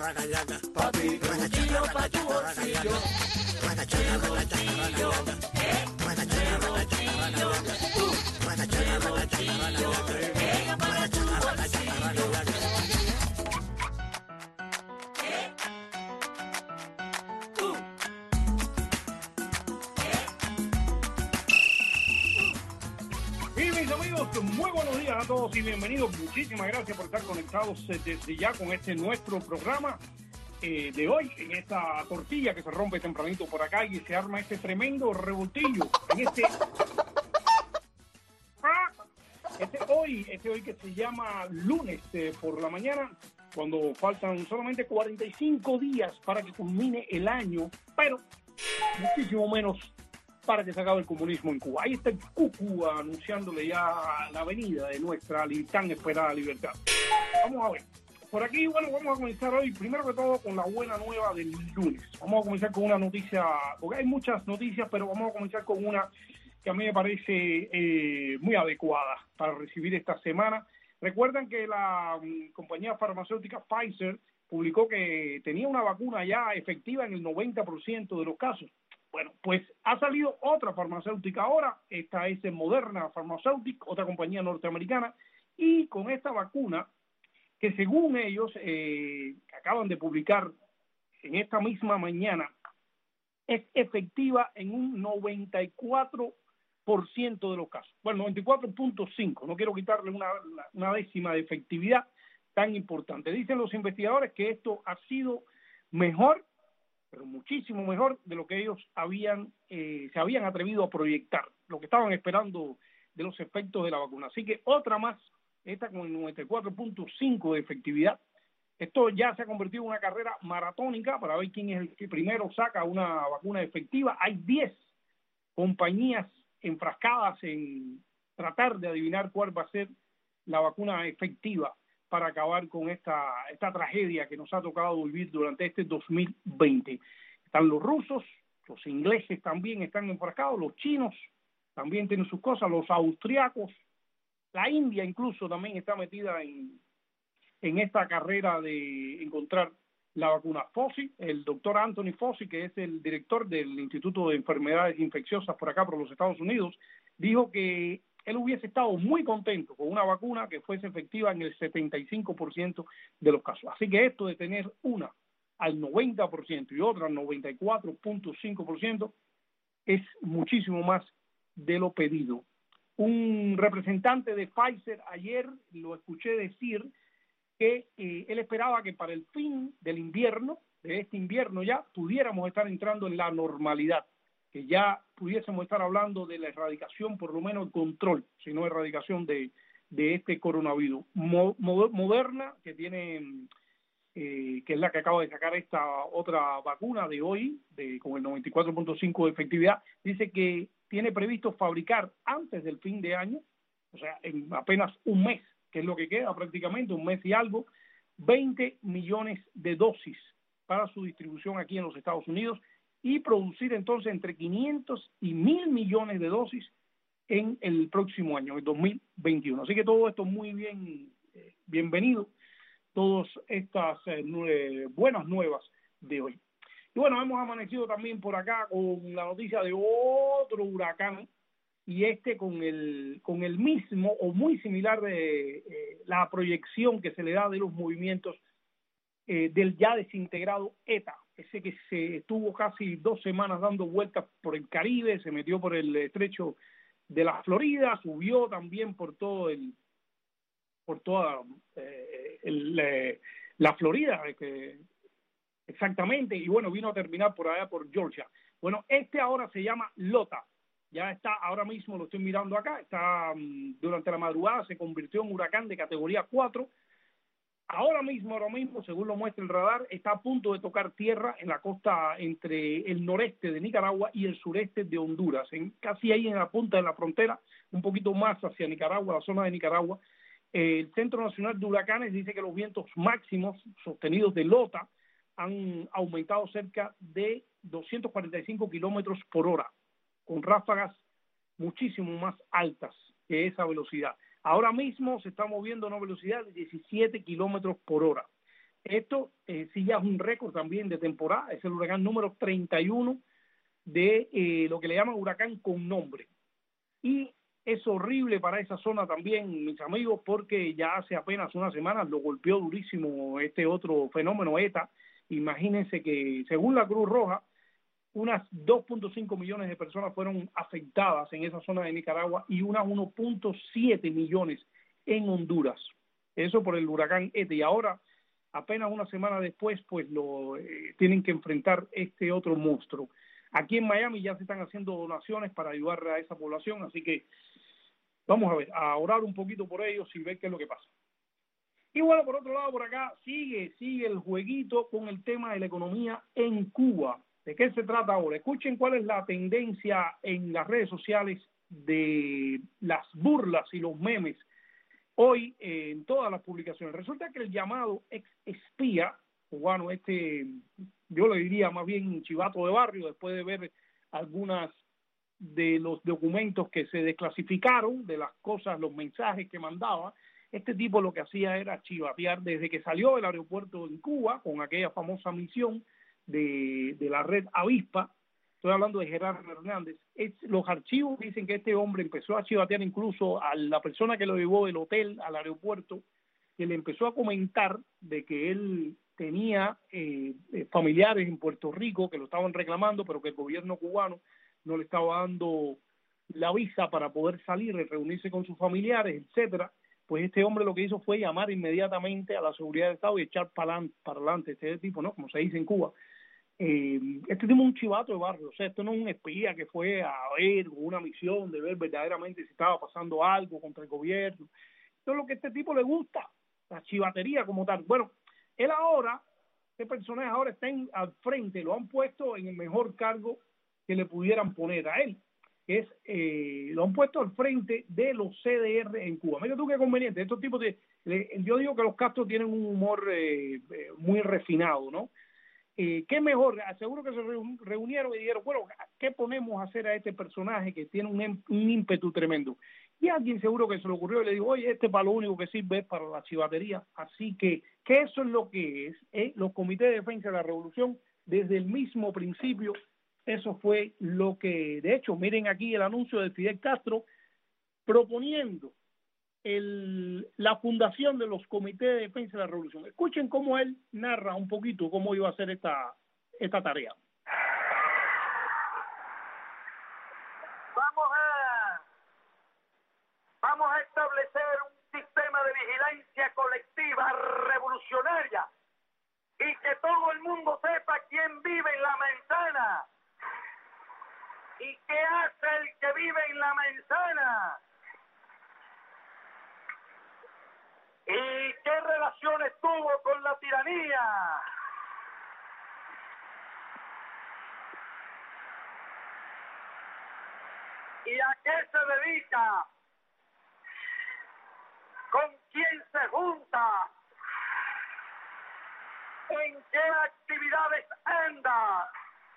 Papi, tu bolsillo pa' tu bolsillo. Tu bolsillo, pega para tu bolsillo. Y mis amigos, muy buenos días a todos y bienvenidos. Muchísimas gracias por estar conectados desde ya con este nuestro programa de hoy, en esta tortilla que se rompe tempranito por acá y se arma este tremendo revoltillo en este hoy que se llama lunes por la mañana, cuando faltan solamente 45 días para que culmine el año, pero muchísimo menos para que se acabe el comunismo en Cuba. Ahí está el Cucu anunciándole ya la venida de nuestra tan esperada libertad. Vamos a ver. Por aquí, bueno, vamos a comenzar hoy, primero que todo, con la buena nueva del lunes. Vamos a comenzar con una noticia, porque hay muchas noticias, pero vamos a comenzar con una que a mí me parece muy adecuada para recibir esta semana. Recuerdan que la compañía farmacéutica Pfizer publicó que tenía una vacuna ya efectiva en el 90% de los casos. Bueno, pues ha salido otra farmacéutica ahora, esta es Moderna Pharmaceutic, otra compañía norteamericana, y con esta vacuna, que según ellos acaban de publicar en esta misma mañana, es efectiva en un 94% de los casos. Bueno, 94.5, no quiero quitarle una décima de efectividad tan importante. Dicen los investigadores que esto ha sido mejor, pero muchísimo mejor de lo que ellos se habían atrevido a proyectar, lo que estaban esperando de los efectos de la vacuna. Así que otra más, esta con el 94.5 de efectividad. Esto ya se ha convertido en una carrera maratónica para ver quién es el que primero saca una vacuna efectiva. Hay 10 compañías enfrascadas en tratar de adivinar cuál va a ser la vacuna efectiva para acabar con esta tragedia que nos ha tocado vivir durante este 2020. Están los rusos, los ingleses también están enfrascados, los chinos también tienen sus cosas, los austriacos, la India incluso también está metida en esta carrera de encontrar la vacuna. Fauci, el doctor Anthony Fauci, que es el director del Instituto de Enfermedades Infecciosas por acá, por los Estados Unidos, dijo que él hubiese estado muy contento con una vacuna que fuese efectiva en el 75% de los casos. Así que esto de tener una al 90% y otra al 94.5% es muchísimo más de lo pedido. Un representante de Pfizer ayer lo escuché decir que él esperaba que para el fin del invierno, de este invierno ya, pudiéramos estar entrando en la normalidad, que ya pudiésemos estar hablando de la erradicación, por lo menos el control, si no erradicación de este coronavirus. Moderna, que tiene, que es la que acaba de sacar esta otra vacuna de hoy, con el 94.5 de efectividad, dice que tiene previsto fabricar antes del fin de año, o sea, en apenas un mes, que es lo que queda prácticamente, un mes y algo, 20 millones de dosis para su distribución aquí en los Estados Unidos y producir entonces entre 500 y 1.000 millones de dosis en el próximo año, el 2021. Así que todo esto muy bien, bienvenido, todas estas buenas nuevas de hoy. Y bueno, hemos amanecido también por acá con la noticia de otro huracán, y con el mismo o muy similar de la proyección que se le da de los movimientos del ya desintegrado ETA, ese que se estuvo casi 2 semanas dando vueltas por el Caribe, se metió por el estrecho de la Florida, subió también por toda la Florida, exactamente, y bueno, vino a terminar por allá por Georgia. Bueno, ahora se llama Lota. Ya está, ahora mismo lo estoy mirando acá, está durante la madrugada se convirtió en huracán de categoría 4. Ahora mismo, según lo muestra el radar, está a punto de tocar tierra en la costa entre el noreste de Nicaragua y el sureste de Honduras, casi ahí en la punta de la frontera, un poquito más hacia Nicaragua, la zona de Nicaragua. El Centro Nacional de Huracanes dice que los vientos máximos sostenidos de Lota han aumentado cerca de 245 kilómetros por hora, con ráfagas muchísimo más altas que esa velocidad. Ahora mismo se está moviendo a una velocidad de 17 kilómetros por hora. Esto sí ya es un récord también de temporada, es el huracán número 31 de lo que le llaman huracán con nombre. Y es horrible para esa zona también, mis amigos, porque ya hace apenas unas semanas lo golpeó durísimo este otro fenómeno ETA. Imagínense que, según la Cruz Roja, unas 2.5 millones de personas fueron afectadas en esa zona de Nicaragua y unas 1.7 millones en Honduras. Eso por el huracán ETA. Y ahora, apenas una semana después, pues tienen que enfrentar este otro monstruo. Aquí en Miami ya se están haciendo donaciones para ayudar a esa población, así que vamos a ver, a orar un poquito por ellos y ver qué es lo que pasa. Y bueno, por otro lado, por acá sigue el jueguito con el tema de la economía en Cuba. ¿De qué se trata ahora? Escuchen cuál es la tendencia en las redes sociales de las burlas y los memes hoy en todas las publicaciones. Resulta que el llamado ex espía cubano, yo le diría más bien chivato de barrio, después de ver algunas de los documentos que se desclasificaron, de las cosas, los mensajes que mandaba, este tipo lo que hacía era chivatear desde que salió del aeropuerto en Cuba, con aquella famosa misión de la red Avispa. Estoy hablando de Gerardo Hernández. Los archivos dicen que este hombre empezó a chivatear incluso a la persona que lo llevó del hotel al aeropuerto, que le empezó a comentar de que él tenía familiares en Puerto Rico que lo estaban reclamando, pero que el gobierno cubano no le estaba dando la visa para poder salir y reunirse con sus familiares, etcétera. Pues este hombre lo que hizo fue llamar inmediatamente a la seguridad de Estado y echar para adelante este tipo, ¿no? Como se dice en Cuba. Este tipo es un chivato de barrio, o sea, esto no es un espía que fue a ver una misión de ver verdaderamente si estaba pasando algo contra el gobierno. Esto es lo que a este tipo le gusta, la chivatería como tal. Bueno, él ahora, este personaje ahora está al frente, lo han puesto en el mejor cargo que le pudieran poner a él, que es, lo han puesto al frente de los CDR en Cuba. Mira tú qué conveniente, estos tipos yo digo que los Castro tienen un humor muy refinado, ¿no? ¿Qué mejor? Seguro que se reunieron y dijeron, bueno, ¿qué ponemos a hacer a este personaje que tiene un ímpetu tremendo? Y a alguien seguro que se le ocurrió y le dijo, oye, para lo único que sirve es para la chivatería. Así que eso es lo que es, los comités de defensa de la revolución, desde el mismo principio, eso fue lo que, de hecho, miren aquí el anuncio de Fidel Castro proponiendo la fundación de los comités de defensa de la revolución. Escuchen cómo él narra un poquito cómo iba a ser esta tarea. Vamos a establecer un sistema de vigilancia colectiva revolucionaria y que todo el mundo sepa quién vive en la manzana y qué hace el que vive en la manzana. ¿Y qué relaciones tuvo con la tiranía? ¿Y a qué se dedica? ¿Con quién se junta? ¿En qué actividades anda?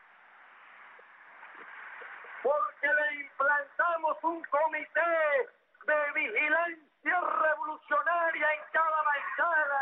Porque le implantamos un comité de vigilancia revolucionaria en cada manzana.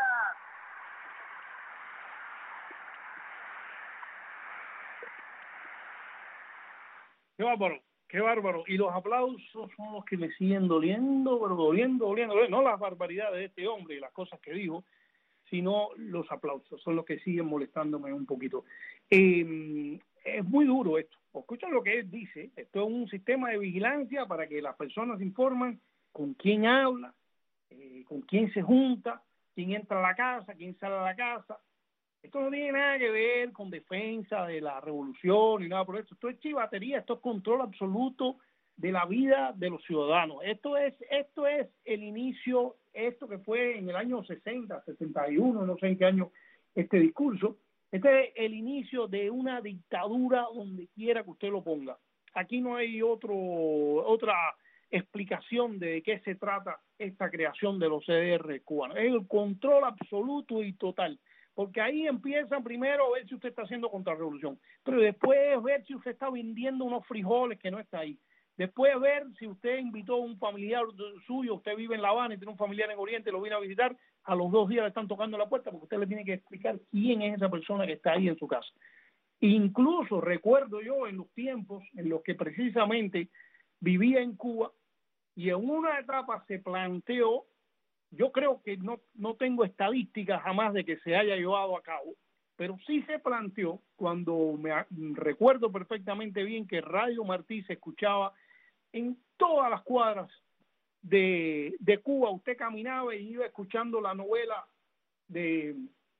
Qué bárbaro, qué bárbaro. Y los aplausos son los que me siguen doliendo, pero doliendo. No las barbaridades de este hombre y las cosas que dijo, sino los aplausos son los que siguen molestándome un poquito. Es muy duro esto. Escuchen lo que él dice. Esto es un sistema de vigilancia para que las personas informen con quién habla, con quién se junta, quién entra a la casa, quién sale a la casa. Esto no tiene nada que ver con defensa de la revolución ni nada por eso. Esto es chivatería, esto es control absoluto de la vida de los ciudadanos. Esto es el inicio, esto que fue en el año 60, 61, no sé en qué año este discurso. Este es el inicio de una dictadura donde quiera que usted lo ponga. Aquí no hay otra explicación de qué se trata esta creación de los CDR cubanos. Es el control absoluto y total. Porque ahí empiezan primero a ver si usted está haciendo contrarrevolución, pero después ver si usted está vendiendo unos frijoles que no está ahí. Después ver si usted invitó a un familiar suyo, usted vive en La Habana y tiene un familiar en Oriente, lo vino a visitar, a los 2 días le están tocando la puerta porque usted le tiene que explicar quién es esa persona que está ahí en su casa. Incluso recuerdo yo en los tiempos en los que precisamente vivía en Cuba y en una etapa se planteó, yo creo que no tengo estadísticas jamás de que se haya llevado a cabo, pero sí se planteó cuando recuerdo perfectamente bien que Radio Martí se escuchaba en todas las cuadras de Cuba. Usted caminaba y iba escuchando la novela de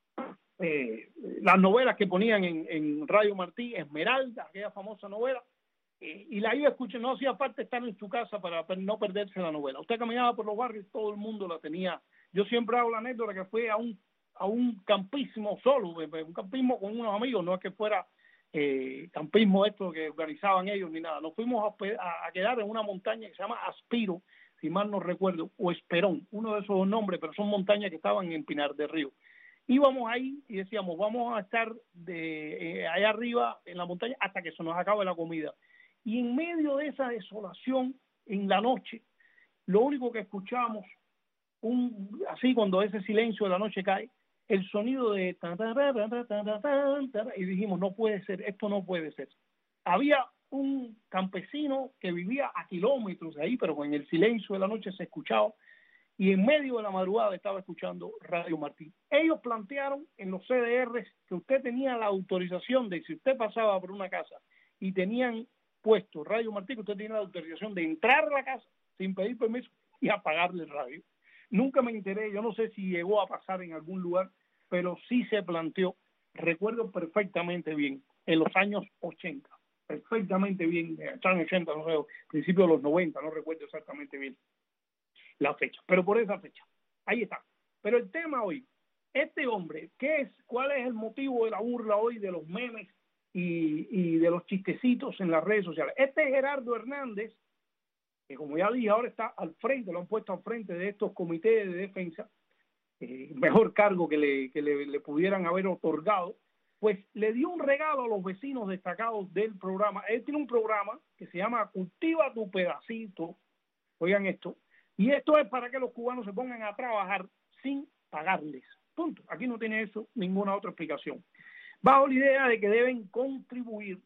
las novelas que ponían en Radio Martí, Esmeralda, aquella famosa novela, y la iba escuchando. No hacía falta estar en su casa para no perderse la novela. Usted caminaba por los barrios, todo el mundo la tenía. Yo siempre hago la anécdota que fue a un campismo solo, un campismo con unos amigos, no es que fuera campismo esto que organizaban ellos ni nada. Nos fuimos a quedar en una montaña que se llama Aspiro, si mal no recuerdo, o Esperón, uno de esos dos nombres, pero son montañas que estaban en Pinar del Río. Íbamos ahí y decíamos, vamos a estar allá arriba en la montaña hasta que se nos acabe la comida. Y en medio de esa desolación, en la noche, lo único que escuchamos, así cuando ese silencio de la noche cae, el sonido de y dijimos, no puede ser, esto no puede ser. Había un campesino que vivía a kilómetros de ahí, pero con el silencio de la noche se escuchaba, y en medio de la madrugada estaba escuchando Radio Martí. Ellos plantearon en los CDRs que usted tenía la autorización de, si usted pasaba por una casa y tenían puesto Radio Martí, que usted tenía la autorización de entrar a la casa sin pedir permiso y apagarle el radio. Nunca me enteré, yo no sé si llegó a pasar en algún lugar, pero sí se planteó, recuerdo perfectamente bien, en los años 80, perfectamente bien, en los años 80, no sé, principios de los 90, no recuerdo exactamente bien la fecha, pero por esa fecha, ahí está. Pero el tema hoy, este hombre, ¿cuál es el motivo de la burla hoy, de los memes y de los chistecitos en las redes sociales? Este Gerardo Hernández, que como ya dije, ahora está al frente, lo han puesto al frente de estos comités de defensa, mejor cargo que le pudieran haber otorgado, pues le dio un regalo a los vecinos destacados del programa. Él tiene un programa que se llama Cultiva tu Pedacito, oigan esto, y esto es para que los cubanos se pongan a trabajar sin pagarles. Punto. Aquí no tiene eso ninguna otra explicación. Bajo la idea de que deben contribuir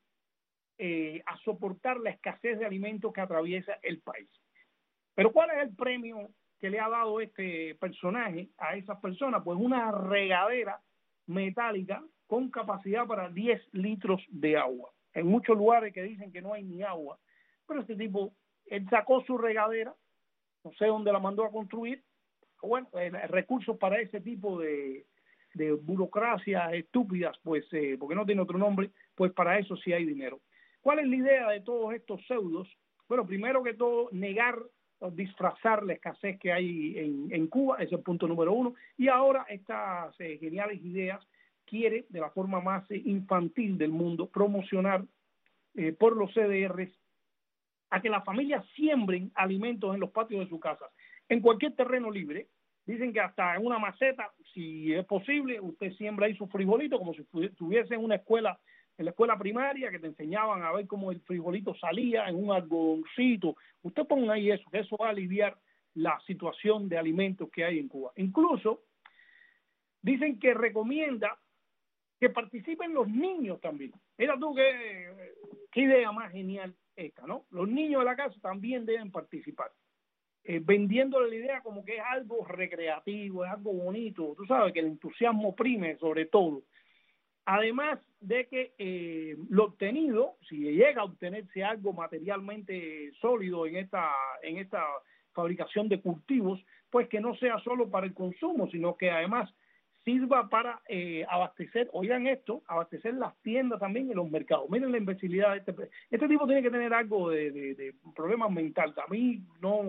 a soportar la escasez de alimentos que atraviesa el país. Pero ¿cuál es el premio que le ha dado este personaje a esas personas? Pues una regadera metálica con capacidad para 10 litros de agua. En muchos lugares que dicen que no hay ni agua, pero este tipo, él sacó su regadera, no sé dónde la mandó a construir, bueno, recursos para ese tipo de burocracias estúpidas, pues porque no tiene otro nombre, pues para eso sí hay dinero. ¿Cuál es la idea de todos estos pseudos? Bueno, primero que todo, negar o disfrazar la escasez que hay en Cuba, ese es el punto número uno, y ahora estas geniales ideas quiere, de la forma más infantil del mundo, promocionar por los CDRs a que las familias siembren alimentos en los patios de su casa, en cualquier terreno libre. Dicen que hasta en una maceta, si es posible, usted siembra ahí su frijolito, como si estuviese en una escuela, en la escuela primaria, que te enseñaban a ver cómo el frijolito salía en un algodoncito. Usted ponga ahí eso, que eso va a aliviar la situación de alimentos que hay en Cuba. Incluso dicen que recomienda que participen los niños también. Mira tú qué idea más genial esta, ¿no? Los niños de la casa también deben participar, vendiéndole la idea como que es algo recreativo, es algo bonito, tú sabes, que el entusiasmo prime sobre todo. Además de que lo obtenido, si llega a obtenerse algo materialmente sólido en esta fabricación de cultivos, pues que no sea solo para el consumo, sino que además sirva para abastecer, oigan esto, abastecer las tiendas también y los mercados. Miren la imbecilidad de este tipo tiene que tener algo de problema mental. A mí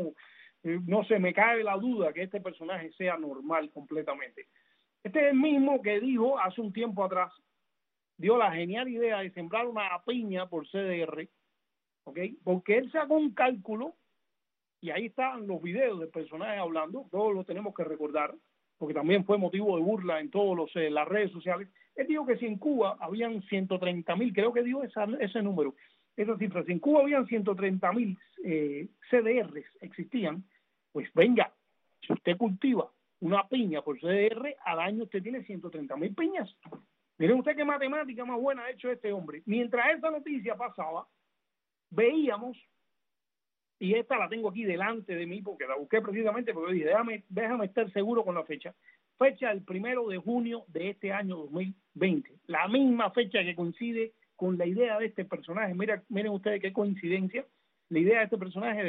no se me cae la duda que este personaje sea normal completamente. Este es el mismo que dijo hace un tiempo atrás, dio la genial idea de sembrar una piña por CDR, ¿ok? Porque él sacó un cálculo, y ahí están los videos del personaje hablando, todos lo tenemos que recordar, porque también fue motivo de burla en todas las redes sociales. Él dijo que si en Cuba habían 130,000, creo que dio ese número, esa cifra, si en Cuba habían 130,000 CDRs existían, pues venga, si usted cultiva una piña por CDR, al año usted tiene 130.000 piñas. Miren usted qué matemática más buena ha hecho este hombre. Mientras esa noticia pasaba, veíamos, y esta la tengo aquí delante de mí porque la busqué precisamente porque dije, déjame estar seguro con la fecha del 1 de junio de este año 2020, la misma fecha que coincide con la idea de este personaje. Miren ustedes qué coincidencia, la idea de este personaje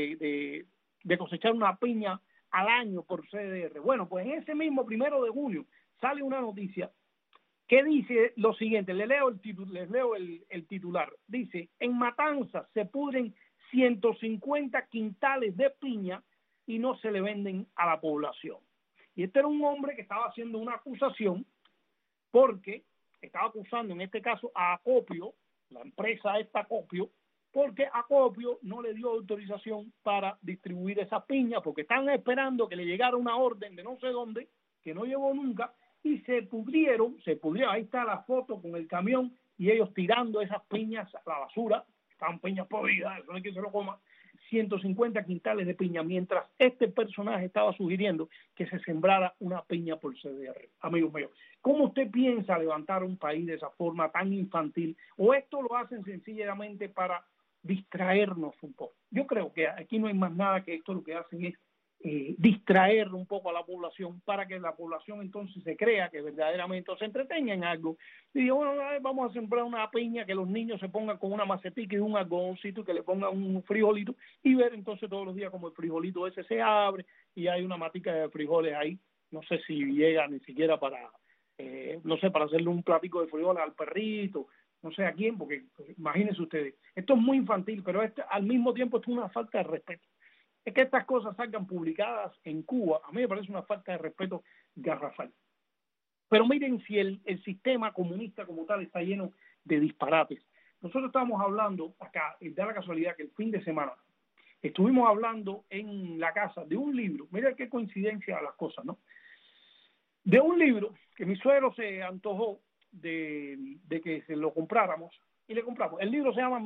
de cosechar una piña al año por CDR. Bueno, pues en ese mismo 1 de junio sale una noticia que dice lo siguiente, les leo el titular. Dice, en Matanzas se pudren 150 quintales de piña y no se le venden a la población. Y este era un hombre que estaba haciendo una acusación porque estaba acusando en este caso a Acopio, la empresa esta Acopio, porque Acopio no le dio autorización para distribuir esa piña porque están esperando que le llegara una orden de no sé dónde, que no llegó nunca, y se pudrieron, ahí está la foto con el camión y ellos tirando esas piñas a la basura, estaban piñas podridas, eso no hay quien se lo coma, 150 quintales de piña, mientras este personaje estaba sugiriendo que se sembrara una piña por CDR. Amigos míos, ¿cómo usted piensa levantar un país de esa forma tan infantil? ¿O esto lo hacen sencillamente para distraernos un poco? Yo creo que aquí no hay más nada que esto, lo que hacen es distraer un poco a la población para que la población entonces se crea que verdaderamente se entretenga en algo y diga, bueno, vamos a sembrar una piña, que los niños se pongan con una macetica y un algodoncito y que le pongan un frijolito y ver entonces todos los días como el frijolito ese se abre y hay una matica de frijoles ahí, no sé si llega ni siquiera para no sé, para hacerle un platico de frijoles al perrito, no sé a quién, porque pues, imagínense ustedes, esto es muy infantil, pero al mismo tiempo esto es una falta de respeto. Es que estas cosas salgan publicadas en Cuba, a mí me parece una falta de respeto garrafal. Pero miren si el sistema comunista como tal está lleno de disparates. Nosotros estábamos hablando acá, da la casualidad que el fin de semana estuvimos hablando en la casa de un libro, mira qué coincidencia las cosas, ¿no? De un libro que mi suegro se antojó de que se lo compráramos y le compramos. El libro se llama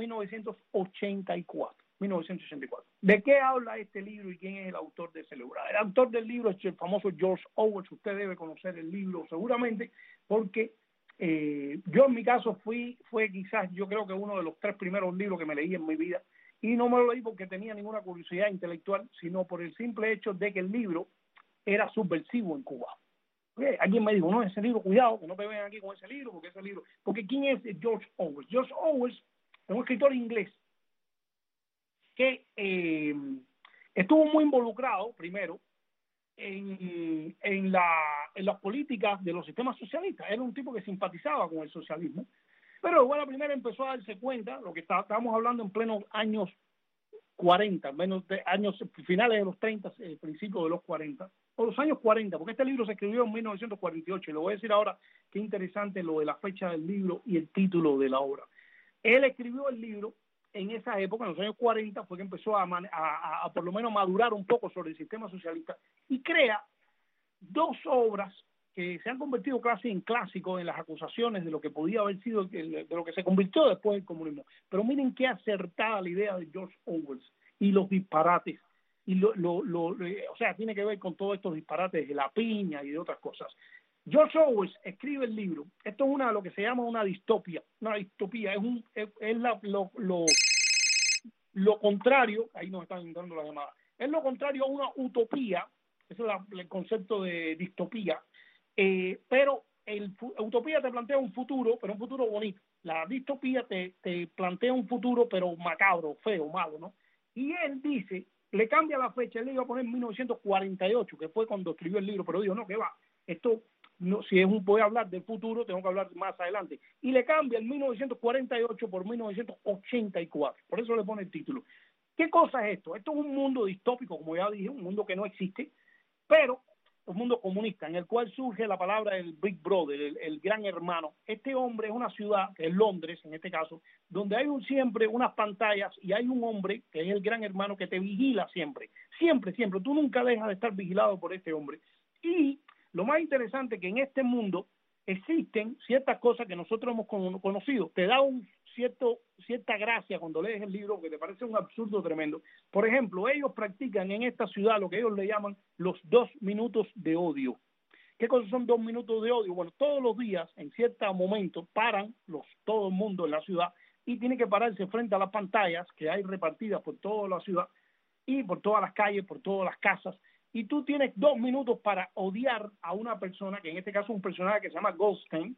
1984. ¿De qué habla este libro y quién es el autor de ese libro? El autor del libro es el famoso George Orwell. Usted debe conocer el libro seguramente porque yo en mi caso fue quizás yo creo que uno de los 3 primeros libros que me leí en mi vida y no me lo leí porque tenía ninguna curiosidad intelectual, sino por el simple hecho de que el libro era subversivo en Cuba. Alguien me dijo, no, ese libro, cuidado, que no me vean aquí con ese libro, porque ¿quién es George Orwell? George Orwell es un escritor inglés que estuvo muy involucrado, primero, en las políticas de los sistemas socialistas. Era un tipo que simpatizaba con el socialismo, pero bueno, primero empezó a darse cuenta, lo que estábamos hablando en plenos años 40, menos de años finales de los 30, principios de los 40, o los años 40, porque este libro se escribió en 1948, y le voy a decir ahora qué interesante lo de la fecha del libro y el título de la obra. Él escribió el libro en esa época, en los años 40, fue que empezó a por lo menos madurar un poco sobre el sistema socialista y crea 2 obras que se han convertido casi en clásicos en las acusaciones de lo que podía haber sido, de lo que se convirtió después del comunismo. Pero miren qué acertada la idea de George Orwell y los disparates. Y o sea, tiene que ver con todos estos disparates de la piña y de otras cosas. George Orwell escribe el libro. Esto es lo que se llama una distopía. Una distopía es lo contrario, ahí nos están entrando las llamadas, es lo contrario a una utopía. Ese es el concepto de distopía. Pero utopía te plantea un futuro, pero un futuro bonito. La distopía te plantea un futuro, pero macabro, feo, malo, ¿no? Y él dice, le cambia la fecha, él le iba a poner 1948, que fue cuando escribió el libro, pero dijo, no, que va, esto, no, si voy a hablar del futuro, tengo que hablar más adelante. Y le cambia el 1948 por 1984, por eso le pone el título. ¿Qué cosa es esto? Esto es un mundo distópico, como ya dije, un mundo que no existe, pero un mundo comunista, en el cual surge la palabra del Big Brother, el gran hermano. Este hombre es una ciudad, que es Londres en este caso, donde hay siempre unas pantallas y hay un hombre, que es el gran hermano, que te vigila siempre. Siempre. Tú nunca dejas de estar vigilado por este hombre. Y lo más interesante es que en este mundo existen ciertas cosas que nosotros hemos conocido. Te da cierta gracia cuando lees el libro, que te parece un absurdo tremendo. Por ejemplo, ellos practican en esta ciudad lo que ellos le llaman los 2 minutos de odio. ¿Qué cosas son 2 minutos de odio? Bueno, todos los días, en ciertos momentos, paran todo el mundo en la ciudad y tiene que pararse frente a las pantallas que hay repartidas por toda la ciudad y por todas las calles, por todas las casas, y tú tienes 2 minutos para odiar a una persona, que en este caso es un personaje que se llama Goldstein,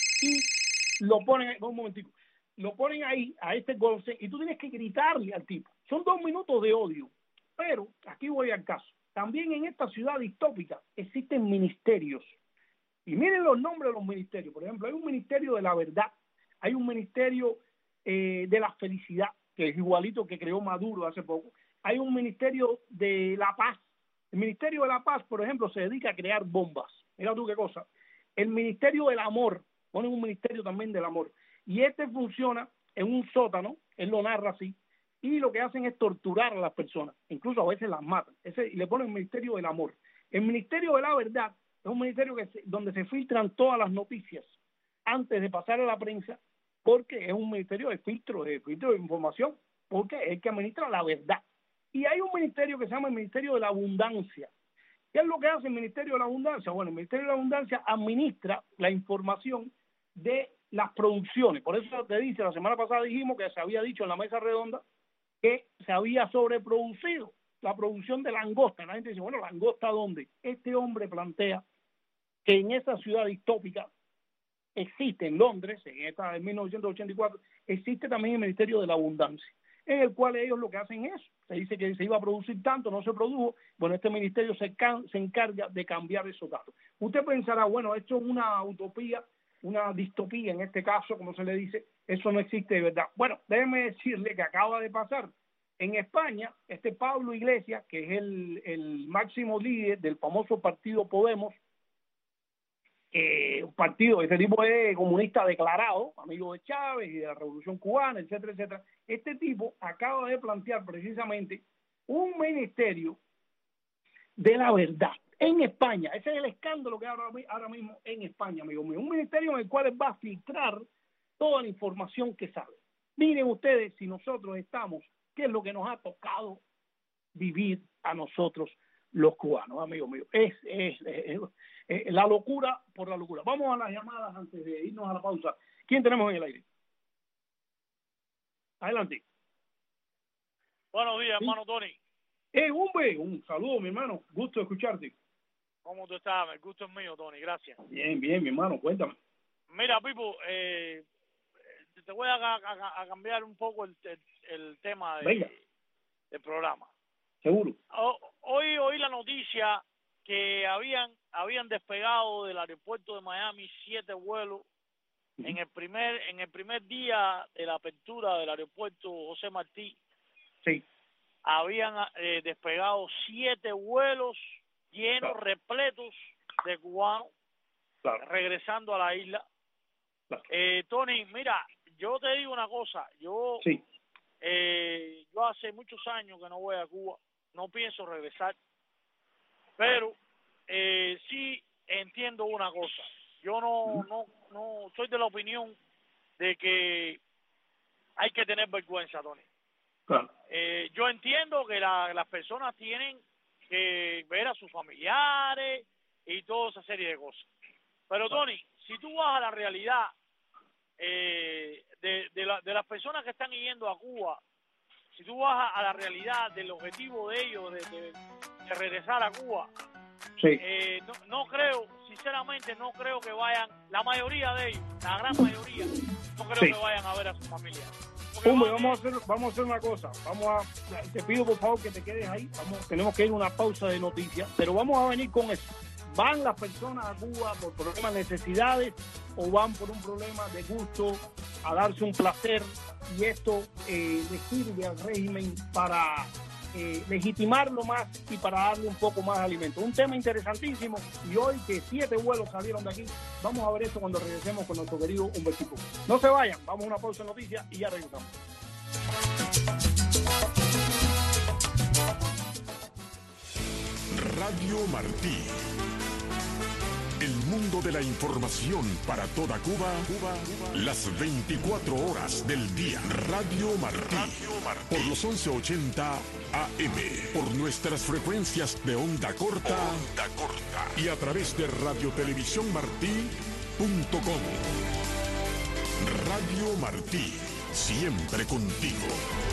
y lo ponen, un momentico, lo ponen ahí, a este Goldstein, y tú tienes que gritarle al tipo. Son 2 minutos de odio, pero aquí voy al caso. También en esta ciudad distópica existen ministerios, y miren los nombres de los ministerios. Por ejemplo, hay un ministerio de la verdad, hay un ministerio de la felicidad, que es igualito que creó Maduro hace poco, hay un ministerio de la paz. El Ministerio de la Paz, por ejemplo, se dedica a crear bombas. Mira tú qué cosa. El Ministerio del Amor, ponen un ministerio también del amor. Y este funciona en un sótano, él lo narra así, y lo que hacen es torturar a las personas. Incluso a veces las matan. Y le ponen el Ministerio del Amor. El Ministerio de la Verdad es un ministerio donde se filtran todas las noticias antes de pasar a la prensa, porque es un ministerio de filtro de información, porque es el que administra la verdad. Y hay un ministerio que se llama el Ministerio de la Abundancia. ¿Qué es lo que hace el Ministerio de la Abundancia? Bueno, el Ministerio de la Abundancia administra la información de las producciones. Por eso te dice, la semana pasada dijimos que se había dicho en la mesa redonda que se había sobreproducido la producción de langosta. La gente dice, bueno, ¿langosta dónde? Este hombre plantea que en esa ciudad distópica existe, en Londres, en esta de 1984, existe también el Ministerio de la Abundancia, en el cual ellos lo que hacen es, se dice que se iba a producir tanto, no se produjo, bueno, este ministerio se encarga de cambiar esos datos. Usted pensará, bueno, esto es una utopía, una distopía en este caso, como se le dice, eso no existe de verdad. Bueno, déjeme decirle que acaba de pasar. En España, este Pablo Iglesias, que es el máximo líder del famoso partido Podemos, un partido, este tipo es comunista declarado, amigo de Chávez y de la Revolución Cubana, etcétera, etcétera. Este tipo acaba de plantear precisamente un ministerio de la verdad en España. Ese es el escándalo que hay ahora mismo en España, amigo mío. Un ministerio en el cual va a filtrar toda la información que sabe. Miren ustedes si nosotros estamos, qué es lo que nos ha tocado vivir a nosotros los cubanos, amigos míos. Es la locura por la locura. Vamos a las llamadas antes de irnos a la pausa. ¿Quién tenemos en el aire? Adelante. Buenos días, ¿sí? Hermano Tony. Hombre, un saludo, mi hermano. Gusto escucharte. ¿Cómo tú estás? El gusto es mío, Tony. Gracias. Bien, bien, mi hermano. Cuéntame. Mira, Pipo, te voy a cambiar un poco el tema del programa. Seguro. Hoy oí la noticia que habían despegado del aeropuerto de Miami 7 vuelos. Uh-huh. En el primer día de la apertura del aeropuerto José Martí. Sí. Habían despegado 7 vuelos llenos, claro, repletos de cubanos, claro, regresando a la isla. Claro. Tony, mira, yo te digo una cosa, yo hace muchos años que no voy a Cuba, no pienso regresar, pero sí entiendo una cosa. Yo no soy de la opinión de que hay que tener vergüenza, Tony. Claro. Yo entiendo que las personas tienen que ver a sus familiares y toda esa serie de cosas. Pero, Tony, si tú vas a la realidad de las personas que están yendo a Cuba, si tú vas a la realidad del objetivo de ellos de regresar a Cuba, sí, no creo, sinceramente, no creo que vayan, la mayoría de ellos, la gran mayoría, no creo que vayan a ver a su familia. Hombre, vamos a hacer una cosa. Te pido por favor que te quedes ahí. Tenemos que ir a una pausa de noticias, pero vamos a venir con eso. ¿Van las personas a Cuba por problemas de necesidades o van por un problema de gusto, a darse un placer? Y esto le sirve al régimen para legitimarlo más y para darle un poco más de alimento. Un tema interesantísimo, y hoy que 7 vuelos salieron de aquí, vamos a ver esto cuando regresemos con nuestro querido Humbertico. No se vayan, vamos a una pausa de noticias y ya regresamos. Radio Martí, el El mundo de la información para toda Cuba, las 24 horas del día. Radio Martí, por los 1180 AM, por nuestras frecuencias de onda corta, y a través de radiotelevisiónmartí.com. Radio Martí, siempre contigo.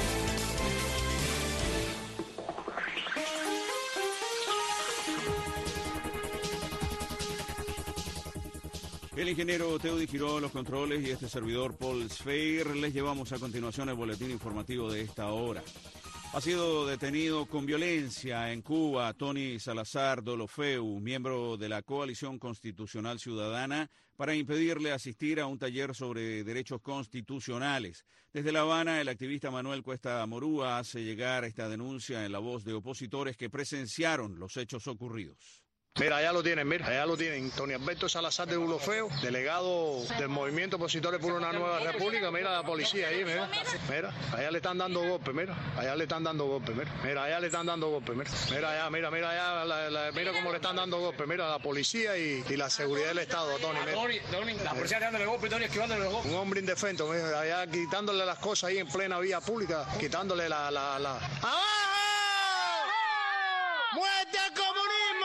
El ingeniero Teody Giró, los controles, y este servidor Paul Sfeir. Les llevamos a continuación el boletín informativo de esta hora. Ha sido detenido con violencia en Cuba Tony Salazar Deulofeu, miembro de la Coalición Constitucional Ciudadana, para impedirle asistir a un taller sobre derechos constitucionales. Desde La Habana, el activista Manuel Cuesta Morúa hace llegar esta denuncia en la voz de opositores que presenciaron los hechos ocurridos. Mira, allá lo tienen, Tony Alberto Salazar Deulofeu, delegado del Movimiento Opositores por una Nueva República. Mira la policía ahí, mira, allá le están dando golpes, mira allá le están dando golpes, mira allá, mira cómo le están dando golpes, mira la policía y la seguridad del Estado, Tony, la policía dándole golpes, Tony esquivándole los golpes. Un hombre indefenso, mira, allá quitándole las cosas ahí en plena vía pública, quitándole la... ¡Abajo! ¡Muerte al comunismo!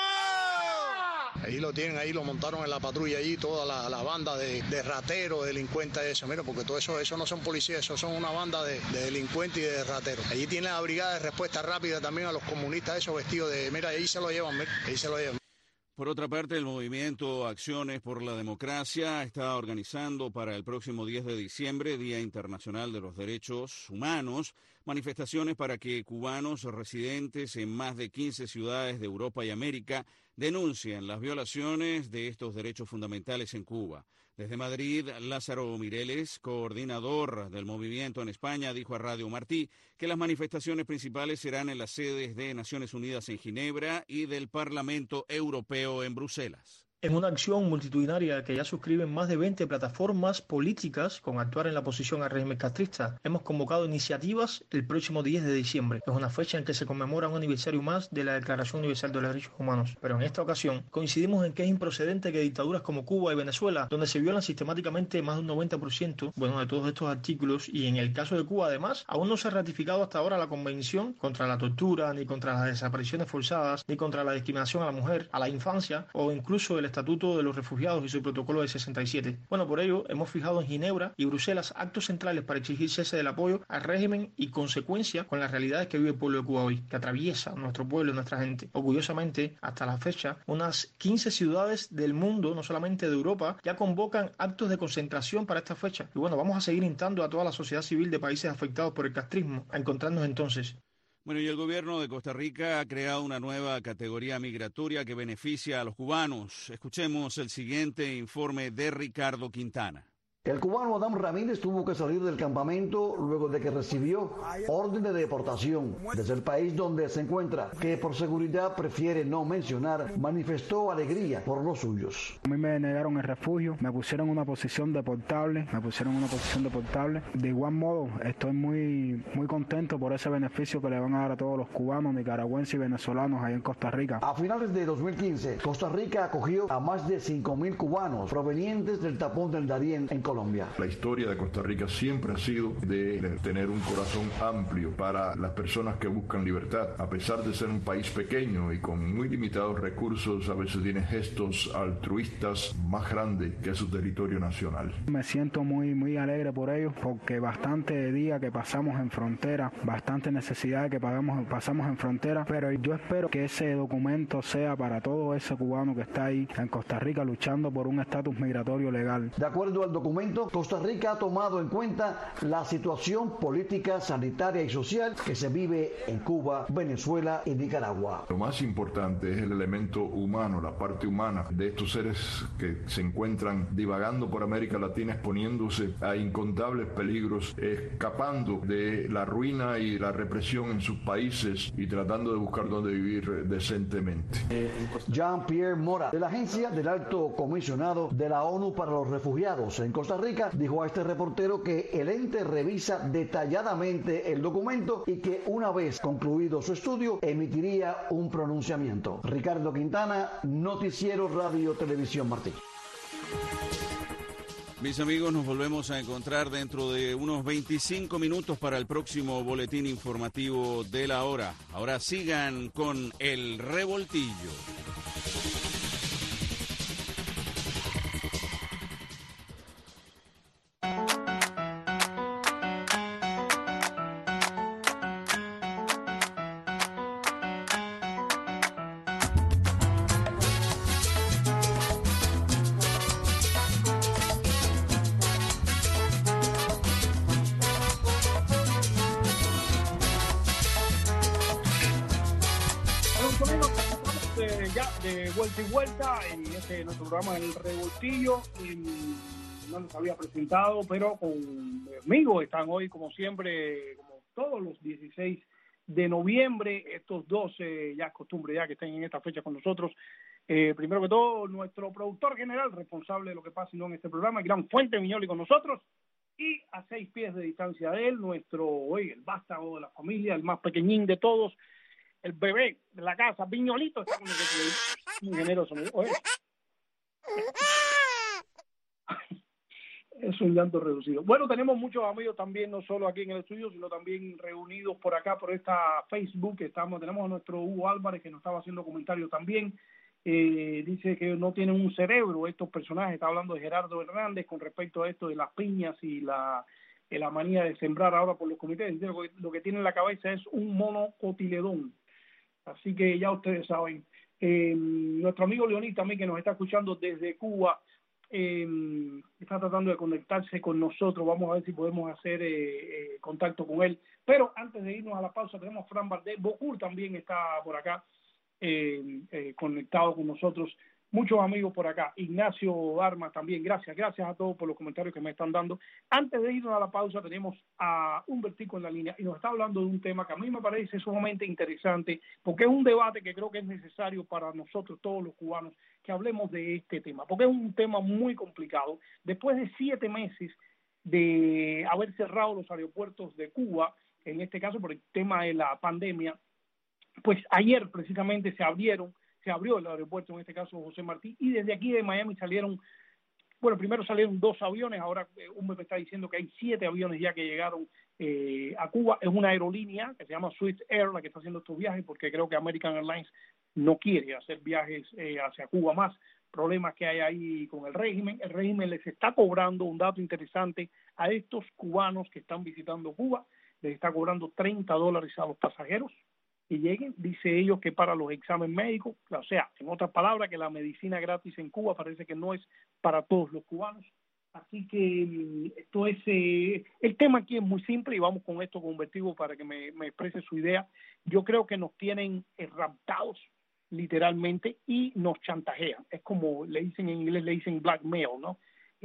Ahí lo tienen, ahí lo montaron en la patrulla, allí toda la banda de rateros, delincuentes, eso, mira, porque todo eso no son policías, eso son una banda de delincuentes y de rateros. Allí tiene la brigada de respuesta rápida también a los comunistas, esos vestidos de, mira, ahí se lo llevan, mira, ahí se lo llevan. Por otra parte, el movimiento Acciones por la Democracia está organizando para el próximo 10 de diciembre, Día Internacional de los Derechos Humanos, manifestaciones para que cubanos residentes en más de 15 ciudades de Europa y América denuncien las violaciones de estos derechos fundamentales en Cuba. Desde Madrid, Lázaro Mireles, coordinador del movimiento en España, dijo a Radio Martí que las manifestaciones principales serán en las sedes de Naciones Unidas en Ginebra y del Parlamento Europeo en Bruselas. En una acción multitudinaria que ya suscriben más de 20 plataformas políticas con actuar en la oposición al régimen castrista, hemos convocado iniciativas el próximo 10 de diciembre. Es una fecha en que se conmemora un aniversario más de la Declaración Universal de los Derechos Humanos. Pero en esta ocasión coincidimos en que es improcedente que dictaduras como Cuba y Venezuela, donde se violan sistemáticamente más de un 90% de todos estos artículos, y en el caso de Cuba además, aún no se ha ratificado hasta ahora la Convención contra la tortura, ni contra las desapariciones forzadas, ni contra la discriminación a la mujer, a la infancia, o incluso el Estatuto de los Refugiados y su protocolo del 67. Por ello, hemos fijado en Ginebra y Bruselas actos centrales para exigir cese del apoyo al régimen y consecuencia con las realidades que vive el pueblo de Cuba hoy, que atraviesa nuestro pueblo y nuestra gente. Orgullosamente, hasta la fecha, unas 15 ciudades del mundo, no solamente de Europa, ya convocan actos de concentración para esta fecha. Y vamos a seguir instando a toda la sociedad civil de países afectados por el castrismo a encontrarnos entonces. Y el gobierno de Costa Rica ha creado una nueva categoría migratoria que beneficia a los cubanos. Escuchemos el siguiente informe de Ricardo Quintana. El cubano Adam Ramírez tuvo que salir del campamento luego de que recibió orden de deportación desde el país donde se encuentra, que por seguridad prefiere no mencionar. Manifestó alegría por los suyos. A mí me negaron el refugio, me pusieron en una posición deportable, De igual modo, estoy muy contento por ese beneficio que le van a dar a todos los cubanos, nicaragüenses y venezolanos ahí en Costa Rica. A finales de 2015, Costa Rica acogió a más de 5.000 cubanos provenientes del tapón del Darién en Colombia. La historia de Costa Rica siempre ha sido de tener un corazón amplio para las personas que buscan libertad. A pesar de ser un país pequeño y con muy limitados recursos, a veces tiene gestos altruistas más grandes que su territorio nacional. Me siento muy alegre por ello, porque bastante día que pasamos en frontera, bastante necesidad que pasamos en frontera, pero yo espero que ese documento sea para todo ese cubano que está ahí en Costa Rica luchando por un estatus migratorio legal. De acuerdo al documento, Costa Rica ha tomado en cuenta la situación política, sanitaria y social que se vive en Cuba, Venezuela y Nicaragua. Lo más importante es el elemento humano, la parte humana de estos seres que se encuentran divagando por América Latina, exponiéndose a incontables peligros, escapando de la ruina y la represión en sus países y tratando de buscar dónde vivir decentemente. Jean-Pierre Mora, de la Agencia del Alto Comisionado de la ONU para los Refugiados en Costa Costa Rica, dijo a este reportero que el ente revisa detalladamente el documento y que una vez concluido su estudio emitiría un pronunciamiento. Ricardo Quintana, Noticiero Radio Televisión Martí. Mis amigos, nos volvemos a encontrar dentro de unos 25 minutos para el próximo boletín informativo de la hora. Ahora sigan con El Revoltillo. De vuelta y vuelta en nuestro programa El Revoltillo. No nos había presentado, pero conmigo están hoy, como siempre, como todos los 16 de noviembre, estos 12, ya es costumbre ya que estén en esta fecha con nosotros. Primero que todo, nuestro productor general, responsable de lo que pasa y no en este programa, el gran Fuente Viñoli con nosotros, y a 6 pies de distancia de él, el vástago de la familia, el más pequeñín de todos, el bebé de la casa, Viñolito, está con nosotros, muy generoso. Es un llanto reducido. Bueno, tenemos muchos amigos también, no solo aquí en el estudio, sino también reunidos por acá, por esta Facebook. Tenemos a nuestro Hugo Álvarez, que nos estaba haciendo comentarios también. Dice que no tienen un cerebro estos personajes. Está hablando de Gerardo Hernández con respecto a esto de las piñas y la manía de sembrar ahora por los comités. Dice que lo que tiene en la cabeza es un monocotiledón. Así que ya ustedes saben. Nuestro amigo Leonid también, que nos está escuchando desde Cuba, está tratando de conectarse con nosotros. Vamos a ver si podemos hacer contacto con él. Pero antes de irnos a la pausa, tenemos a Fran Valdés. Bocur también está por acá conectado con nosotros. Muchos amigos por acá. Ignacio Armas también. Gracias a todos por los comentarios que me están dando. Antes de irnos a la pausa, tenemos a Humbertico en la línea y nos está hablando de un tema que a mí me parece sumamente interesante, porque es un debate que creo que es necesario para nosotros, todos los cubanos, que hablemos de este tema, porque es un tema muy complicado. Después de 7 meses de haber cerrado los aeropuertos de Cuba, en este caso por el tema de la pandemia, pues ayer precisamente se abrió el aeropuerto, en este caso José Martí, y desde aquí de Miami primero salieron 2 aviones, ahora me está diciendo que hay 7 aviones ya que llegaron a Cuba. Es una aerolínea que se llama Swiss Air la que está haciendo estos viajes, porque creo que American Airlines no quiere hacer viajes hacia Cuba más. Problemas que hay ahí con el régimen. El régimen les está cobrando, un dato interesante, a estos cubanos que están visitando Cuba, les está cobrando $30 a los pasajeros y lleguen. Dice ellos que para los exámenes médicos, o sea, en otras palabras, que la medicina gratis en Cuba parece que no es para todos los cubanos. Así que esto es, el tema aquí es muy simple y vamos con esto con Vertigo para que me exprese su idea. Yo creo que nos tienen raptados literalmente y nos chantajean. Es como le dicen en inglés, le dicen blackmail, ¿no?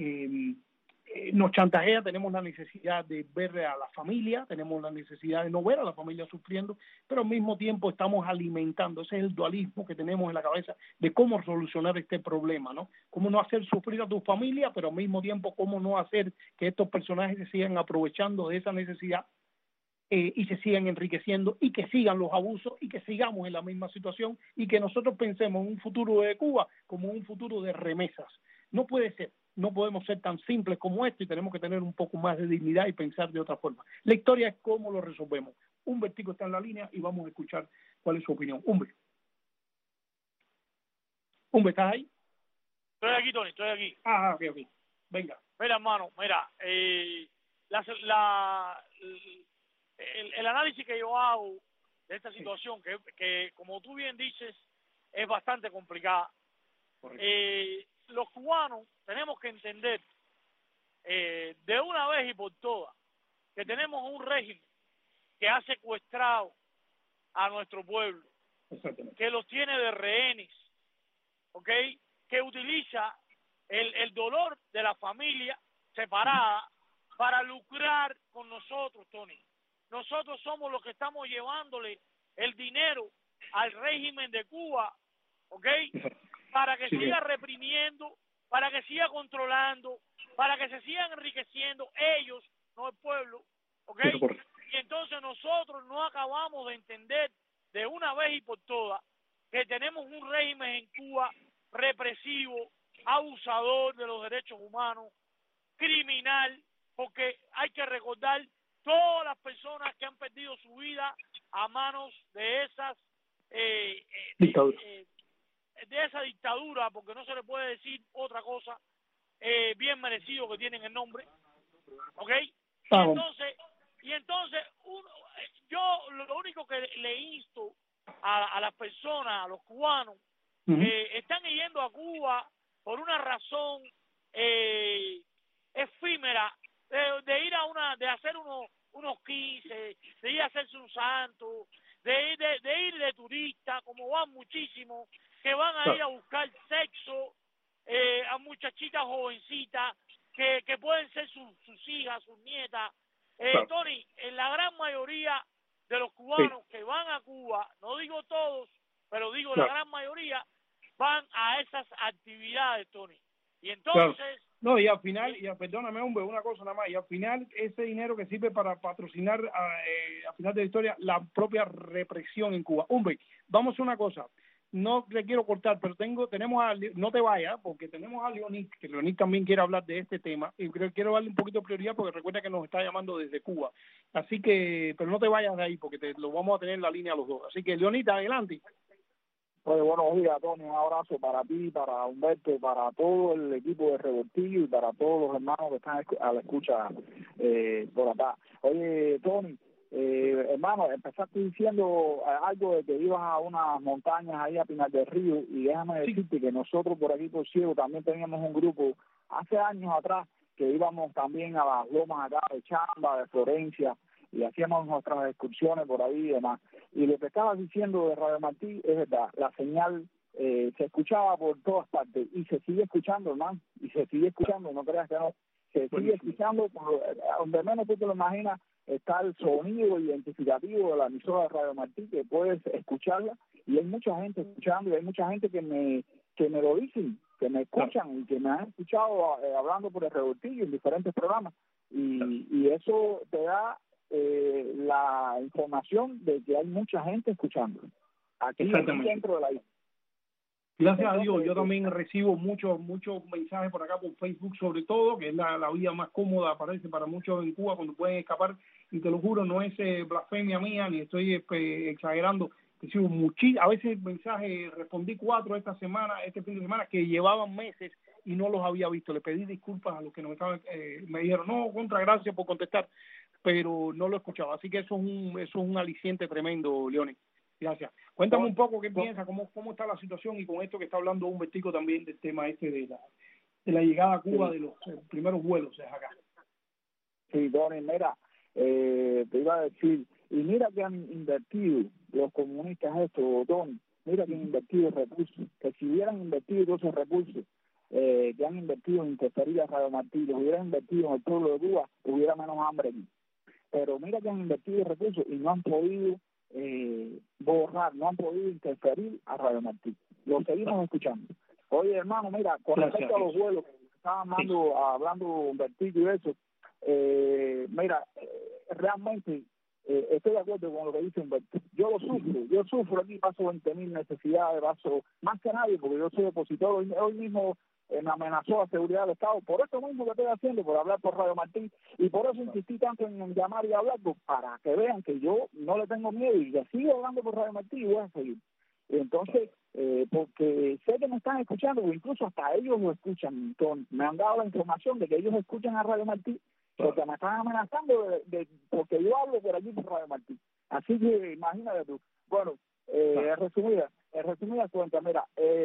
Nos chantajea, tenemos la necesidad de ver a la familia, tenemos la necesidad de no ver a la familia sufriendo, pero al mismo tiempo estamos alimentando, ese es el dualismo que tenemos en la cabeza de cómo solucionar este problema, ¿no? Cómo no hacer sufrir a tu familia, pero al mismo tiempo cómo no hacer que estos personajes se sigan aprovechando de esa necesidad y se sigan enriqueciendo y que sigan los abusos y que sigamos en la misma situación y que nosotros pensemos en un futuro de Cuba como un futuro de remesas. No puede ser. No podemos ser tan simples como esto y tenemos que tener un poco más de dignidad y pensar de otra forma. La historia es cómo lo resolvemos. Humbertico está en la línea y vamos a escuchar cuál es su opinión. Humber, ¿estás ahí? Estoy aquí, Tony, estoy aquí. Ok. Venga. Mira, hermano, el análisis que yo hago de esta situación, que como tú bien dices, es bastante complicada. Los cubanos tenemos que entender de una vez y por todas que tenemos un régimen que ha secuestrado a nuestro pueblo, que los tiene de rehenes, ¿ok? Que utiliza el dolor de la familia separada para lucrar con nosotros, Tony. Nosotros somos los que estamos llevándole el dinero al régimen de Cuba, ¿ok? Para que siga reprimiendo para que siga controlando, para que se sigan enriqueciendo ellos, no el pueblo, ¿ok? Y entonces nosotros no acabamos de entender de una vez y por todas que tenemos un régimen en Cuba represivo, abusador de los derechos humanos, criminal, porque hay que recordar todas las personas que han perdido su vida a manos de esas de esa dictadura, porque no se le puede decir otra cosa, bien merecido que tienen el nombre, ¿ok? Y entonces yo lo único que le insto a las personas, a los cubanos, están yendo a Cuba por una razón efímera, de ir de hacer unos 15, de ir a hacerse un santo, de ir de turista, como van muchísimos, que van a ir a buscar sexo a muchachitas jovencitas, que pueden ser sus hijas, sus nietas. Tony, en la gran mayoría de los cubanos que van a Cuba, no digo todos, pero digo la gran mayoría, van a esas actividades, Tony. Y entonces... No, y al final, perdóname, hombre, una cosa nada más, y al final ese dinero que sirve para patrocinar, al final de la historia, la propia represión en Cuba. Hombre, vamos a hacer una cosa, no le quiero cortar, pero tenemos no te vayas, porque tenemos a Leonid, que Leonid también quiere hablar de este tema, y quiero darle un poquito de prioridad, porque recuerda que nos está llamando desde Cuba. Así que, pero no te vayas de ahí, porque lo vamos a tener en la línea los dos. Así que, Leonid, adelante. Oye, buenos días, Tony. Un abrazo para ti, para Humberto, para todo el equipo de Revoltillo y para todos los hermanos que están a la escucha por acá. Oye, Tony, hermano, empezaste diciendo algo de que ibas a unas montañas ahí a Pinar del Río, y déjame decirte que nosotros por aquí por Ciego también teníamos un grupo hace años atrás que íbamos también a las lomas acá de Chamba, de Florencia, y hacíamos nuestras excursiones por ahí y demás. Y lo que estabas diciendo de Radio Martí es verdad, la señal se escuchaba por todas partes y se sigue escuchando, hermano, y se sigue escuchando, no creas que no, se sigue escuchando, donde menos tú te lo imaginas, está el sonido identificativo de la emisora de Radio Martí, que puedes escucharla, y hay mucha gente escuchando, y hay mucha gente que me lo dicen, que me escuchan y que me han escuchado hablando por el Revoltillo en diferentes programas, y eso te da la información de que hay mucha gente escuchando aquí dentro de la isla. Gracias a Dios, yo también recibo muchos mensajes por acá por Facebook, sobre todo, que es la vida más cómoda, parece, para muchos en Cuba cuando pueden escapar, y te lo juro, no es blasfemia mía, ni estoy exagerando. Recibo a veces mensajes, respondí 4 este fin de semana, que llevaban meses y no los había visto. Le pedí disculpas a los que me dijeron, no, gracias por contestar, pero no lo escuchaba. Así que eso es un aliciente tremendo, Leones. Gracias. Cuéntame un poco qué piensas, cómo está la situación, y con esto que está hablando Humbertico también del tema este de la llegada a Cuba, de los primeros vuelos acá. Sí, Tony, mira, te iba a decir, y mira que han invertido los comunistas esto, Tony, mira que han invertido recursos, que si hubieran invertido todos esos recursos que han invertido en interferir a Radio Martí, los hubieran invertido en el pueblo de Cuba, hubiera menos hambre aquí. Pero mira que han invertido recursos y no han podido borrar, no han podido interferir a Radio Martí. Lo seguimos escuchando. Oye, hermano, mira, con respecto a los vuelos que estaban hablando Humbertico y eso, mira, realmente estoy de acuerdo con lo que dice Humberto. Yo sufro aquí, paso 20.000 necesidades, paso más que nadie, porque yo soy opositor. Hoy mismo me amenazó la seguridad del Estado, por eso mismo que estoy haciendo, por hablar por Radio Martí, y por eso insistí tanto en llamar y hablar, para que vean que yo no le tengo miedo, y que sigo hablando por Radio Martí y voy a seguir. Entonces, porque sé que me están escuchando, o incluso hasta ellos lo escuchan, me han dado la información de que ellos escuchan a Radio Martí, porque me están amenazando porque yo hablo por aquí por Radio Martí. Así que imagínate tú. Bueno, en resumida cuenta, mira,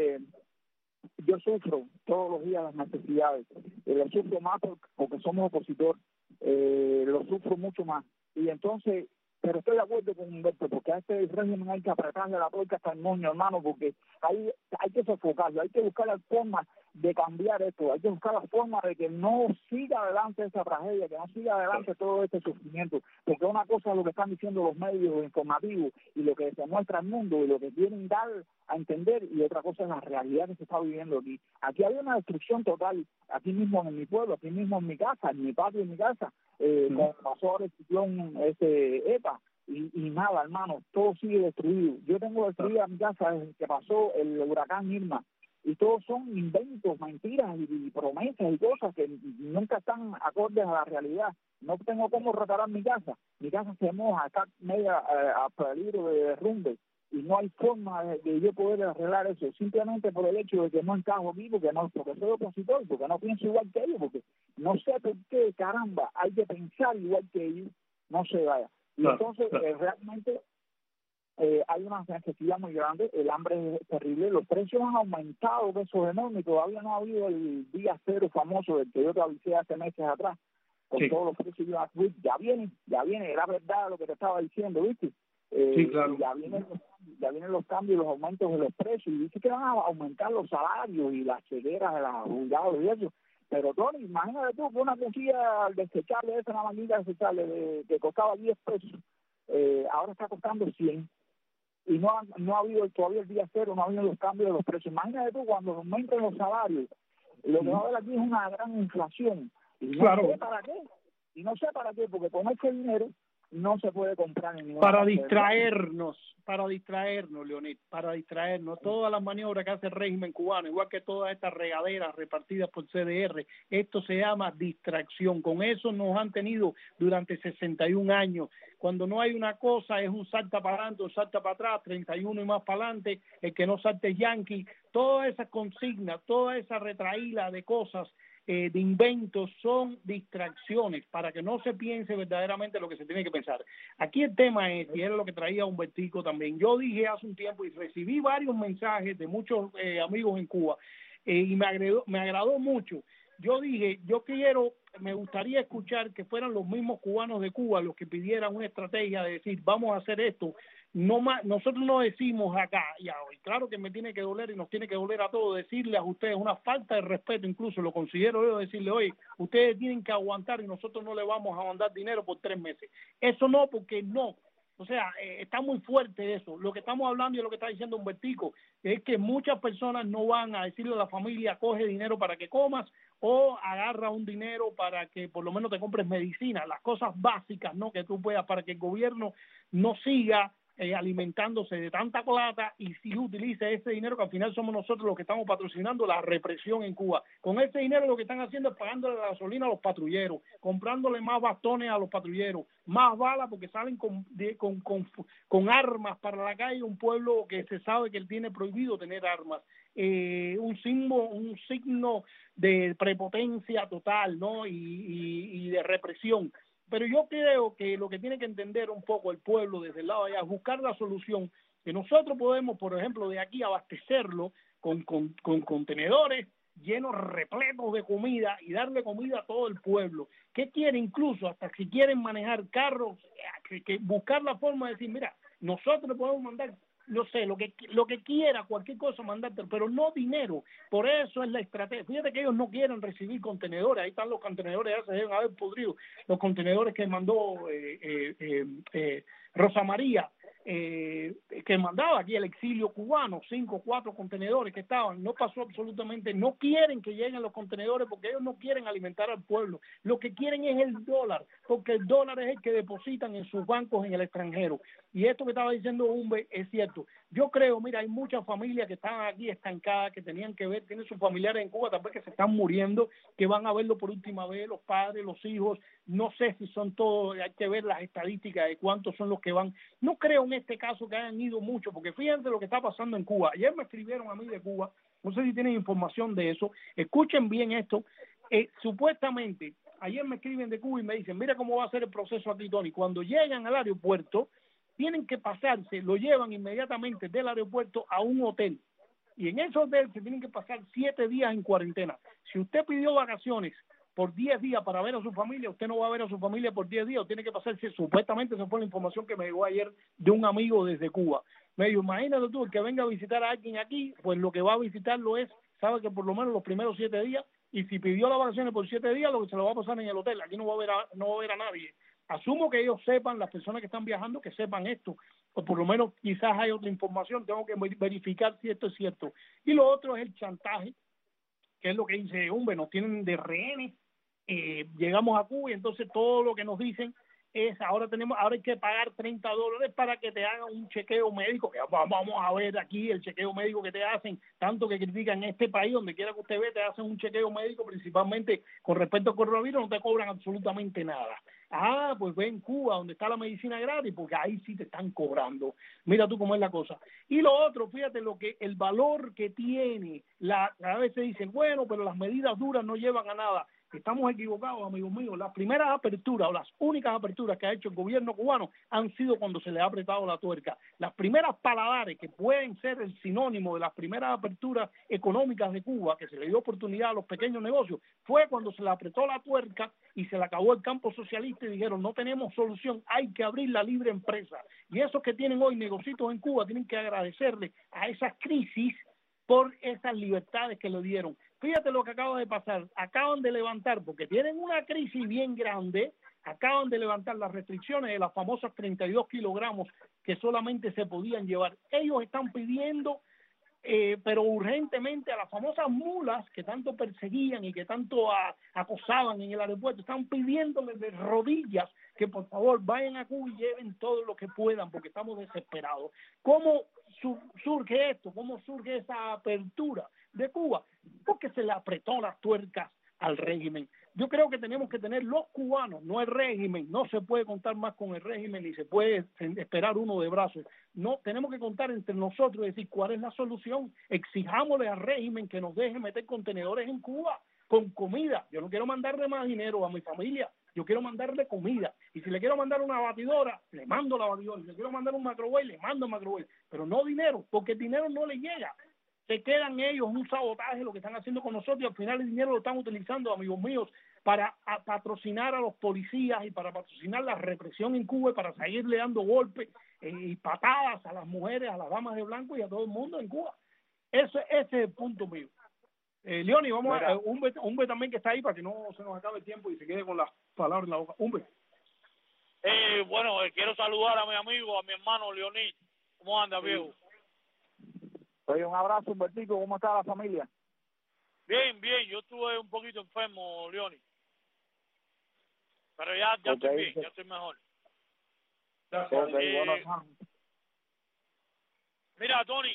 yo sufro todos los días las necesidades, lo sufro más porque somos opositor, lo sufro mucho más, y entonces, pero estoy de acuerdo con Humberto, porque a este régimen hay que apretarle la tuerca hasta el moño, hermano, porque hay que sofocarlo, hay que buscar la forma de cambiar esto, hay que buscar la forma de que no siga adelante esa tragedia, que no siga adelante todo este sufrimiento, porque una cosa es lo que están diciendo los medios informativos y lo que se muestra al mundo y lo que quieren dar a entender, y otra cosa es la realidad que se está viviendo aquí. Aquí hay una destrucción total, aquí mismo en mi pueblo, aquí mismo en mi casa, en mi patio, en mi casa, cuando pasó el ciclón ETA, y nada, hermano, todo sigue destruido. Yo tengo destruida mi casa desde que pasó el huracán Irma, y todos son inventos, mentiras y promesas y cosas que nunca están acordes a la realidad. No tengo cómo reparar mi casa se moja, está media a peligro de derrumbe, y no hay forma de yo poder arreglar eso, simplemente por el hecho de que no encajo aquí, porque soy opositor, porque no pienso igual que ellos, porque no sé por qué, caramba, hay que pensar igual que ellos, no se vaya. Y entonces realmente hay una necesidad muy grande, el hambre es terrible, los precios han aumentado, pesos enormes, todavía no ha habido el día cero famoso del que yo te avisé hace meses atrás, con todos los precios ya viene, era verdad lo que te estaba diciendo, ¿viste? Sí, claro. Ya vienen los cambios, los aumentos de los precios, y dice que van a aumentar los salarios y las chequeras de los juzgados y eso. Pero, Tony, imagínate tú que una cosilla desechable, una manguita desechable que costaba 10 pesos, ahora está costando 100. Y no ha habido todavía el día cero, no ha habido los cambios de los precios. Imagínate tú cuando aumenten los salarios, lo que va a haber aquí es una gran inflación. Y no sé para qué. Y no sé para qué, porque con ese dinero no se puede comprar en ninguna para distraernos, Leonid, para distraernos. Todas las maniobras que hace el régimen cubano, igual que todas estas regaderas repartidas por CDR, esto se llama distracción. Con eso nos han tenido durante 61 años. Cuando no hay una cosa es un salta para adelante, un salta para atrás, 31 y más para adelante, el que no salte es yanqui. Todas esas consignas, toda esa retraída de cosas, de inventos, son distracciones para que no se piense verdaderamente lo que se tiene que pensar. Aquí el tema es, y era lo que traía Humbertico también, yo dije hace un tiempo y recibí varios mensajes de muchos amigos en Cuba, y me agradó mucho. Yo dije, me gustaría escuchar que fueran los mismos cubanos de Cuba los que pidieran una estrategia de decir, vamos a hacer esto. No más, nosotros no decimos acá y hoy, claro que me tiene que doler y nos tiene que doler a todos decirles a ustedes una falta de respeto, incluso lo considero yo, decirle, oye, ustedes tienen que aguantar y nosotros no le vamos a mandar dinero por 3 meses. Eso no, porque no. O sea, está muy fuerte eso. Lo que estamos hablando y lo que está diciendo Humbertico es que muchas personas no van a decirle a la familia, coge dinero para que comas o agarra un dinero para que por lo menos te compres medicina, las cosas básicas, ¿no? Que tú puedas, para que el gobierno no siga alimentándose de tanta plata y si utilice ese dinero, que al final somos nosotros los que estamos patrocinando la represión en Cuba. Con ese dinero lo que están haciendo es pagándole la gasolina a los patrulleros, comprándole más bastones a los patrulleros, más balas, porque salen con armas para la calle, un pueblo que se sabe que él tiene prohibido tener armas. Un signo de prepotencia total, ¿no? Y de represión. Pero yo creo que lo que tiene que entender un poco el pueblo desde el lado de allá es buscar la solución, que nosotros podemos, por ejemplo, de aquí abastecerlo con contenedores llenos, repletos de comida y darle comida a todo el pueblo. ¿Qué quiere? Incluso hasta si quieren manejar carros, que buscar la forma de decir, mira, nosotros podemos mandar, no sé, lo que quiera, cualquier cosa mandarte, pero no dinero. Por eso es la estrategia. Fíjate que ellos no quieren recibir contenedores. Ahí están los contenedores, ya se deben haber podrido. Los contenedores que mandó Rosa María, que mandaba aquí el exilio cubano, 5 o 4 contenedores que estaban, no pasó absolutamente, no quieren que lleguen los contenedores porque ellos no quieren alimentar al pueblo, lo que quieren es el dólar, porque el dólar es el que depositan en sus bancos en el extranjero. Y esto que estaba diciendo Humbe es cierto. Yo creo, mira, hay muchas familias que están aquí estancadas, que tenían que ver, tienen sus familiares en Cuba, tal vez que se están muriendo, que van a verlo por última vez, los padres, los hijos, no sé si son todos, hay que ver las estadísticas de cuántos son los que van. No creo en este caso que hayan ido mucho, porque fíjense lo que está pasando en Cuba. Ayer me escribieron a mí de Cuba, no sé si tienen información de eso, escuchen bien esto, supuestamente, ayer me escriben de Cuba y me dicen, mira cómo va a ser el proceso aquí, Tony, cuando llegan al aeropuerto, tienen que pasarse, lo llevan inmediatamente del aeropuerto a un hotel, y en ese hotel se tienen que pasar 7 días en cuarentena. Si usted pidió vacaciones por 10 días para ver a su familia, usted no va a ver a su familia por 10 días, tiene que pasarse, supuestamente esa fue la información que me llegó ayer de un amigo desde Cuba. Me dijo, imagínate tú, el que venga a visitar a alguien aquí, pues lo que va a visitarlo es sabe que por lo menos los primeros 7 días, y si pidió las vacaciones por 7 días, lo que se lo va a pasar en el hotel. Aquí no va a ver a nadie. Asumo que ellos sepan, las personas que están viajando, que sepan esto, o por lo menos quizás hay otra información, tengo que verificar si esto es cierto. Y lo otro es el chantaje, que es lo que dice, hombre, nos tienen de rehenes, llegamos a Cuba y entonces todo lo que nos dicen es, ahora hay que pagar $30 para que te hagan un chequeo médico, que vamos a ver aquí el chequeo médico que te hacen, tanto que critican en este país, donde quiera que usted ve, te hacen un chequeo médico, principalmente con respecto al coronavirus, no te cobran absolutamente nada. Ah, pues ve en Cuba, donde está la medicina gratis, porque ahí sí te están cobrando. Mira tú cómo es la cosa. Y lo otro, fíjate el valor que tiene, a veces dicen, bueno, pero las medidas duras no llevan a nada. Estamos equivocados, amigos míos. Las primeras aperturas o las únicas aperturas que ha hecho el gobierno cubano han sido cuando se le ha apretado la tuerca. Las primeras paladares que pueden ser el sinónimo de las primeras aperturas económicas de Cuba, que se le dio oportunidad a los pequeños negocios, fue cuando se le apretó la tuerca y se le acabó el campo socialista y dijeron, no tenemos solución, hay que abrir la libre empresa. Y esos que tienen hoy negocios en Cuba tienen que agradecerle a esas crisis por esas libertades que le dieron. Fíjate lo que acaba de pasar, acaban de levantar, porque tienen una crisis bien grande, acaban de levantar las restricciones de las famosas 32 kilogramos que solamente se podían llevar. Ellos están pidiendo, pero urgentemente, a las famosas mulas que tanto perseguían y que tanto acosaban en el aeropuerto, están pidiéndole de rodillas que por favor vayan a Cuba y lleven todo lo que puedan, porque estamos desesperados. ¿Cómo surge esto? ¿Cómo surge esa apertura de Cuba? Porque se le apretó las tuercas al régimen. Yo creo que tenemos que tener los cubanos, no el régimen. No se puede contar más con el régimen ni se puede esperar uno de brazos. No, tenemos que contar entre nosotros y decir cuál es la solución. Exijámosle al régimen que nos deje meter contenedores en Cuba con comida. Yo no quiero mandarle más dinero a mi familia, yo quiero mandarle comida. Y si le quiero mandar una batidora, le mando la batidora. Si le quiero mandar un microwave, le mando un microwave. Pero no dinero, porque el dinero no le llega. Se quedan ellos, un sabotaje lo que están haciendo con nosotros, y al final el dinero lo están utilizando, amigos míos, para patrocinar a los policías y para patrocinar la represión en Cuba y para seguirle dando golpes y patadas a las mujeres, a las damas de blanco y a todo el mundo en Cuba. Ese es el punto mío. Leoni, vamos a Humbe también, que está ahí, para que no se nos acabe el tiempo y se quede con las palabras en la boca. Humbe. Bueno, quiero saludar a mi amigo, a mi hermano Leonid. ¿Cómo anda, viejo? Oye, un abrazo, Humbertico. ¿Cómo está la familia? Bien, bien. Yo estuve un poquito enfermo, Leoni. Pero ya estoy bien, ya estoy mejor. Mira, Tony,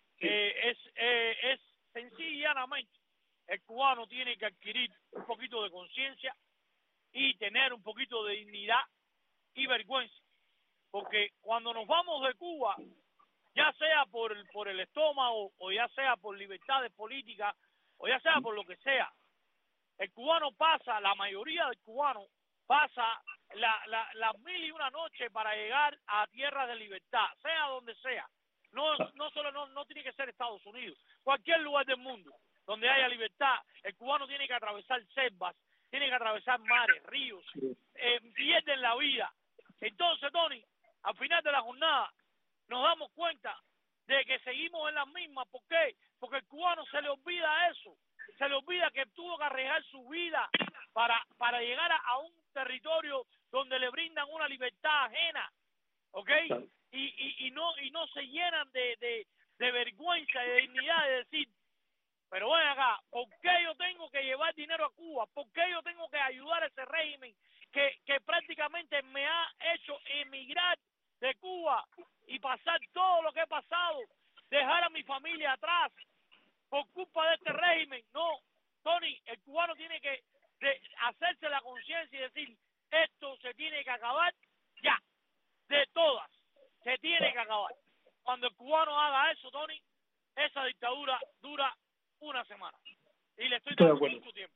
es sencillamente el cubano tiene que adquirir un poquito de conciencia y tener un poquito de dignidad y vergüenza. Porque cuando nos vamos de Cuba, ya sea por el estómago, o ya sea por libertades políticas, o ya sea por lo que sea, el cubano pasa, la mayoría del cubano pasa las 1001 noches para llegar a tierras de libertad, sea donde sea. No tiene que ser Estados Unidos, cualquier lugar del mundo donde haya libertad, el cubano tiene que atravesar selvas, tiene que atravesar mares, ríos, pierden la vida. Entonces, Tony, al final de la jornada, nos damos cuenta de que seguimos en las mismas. ¿Por qué? Porque el cubano se le olvida eso. Se le olvida que tuvo que arriesgar su vida para llegar a un territorio donde le brindan una libertad ajena. ¿Ok? Y no se llenan de vergüenza y de dignidad de decir, pero ven acá, ¿por qué yo tengo que llevar dinero a Cuba? ¿Por qué yo tengo que ayudar a ese régimen que prácticamente me ha hecho emigrar de Cuba y pasar todo lo que he pasado, dejar a mi familia atrás por culpa de este régimen? No, Tony, el cubano tiene que hacerse la conciencia y decir, esto se tiene que acabar ya, de todas, se tiene que acabar. Cuando el cubano haga eso, Tony, esa dictadura dura una semana. Y le estoy dando mucho tiempo.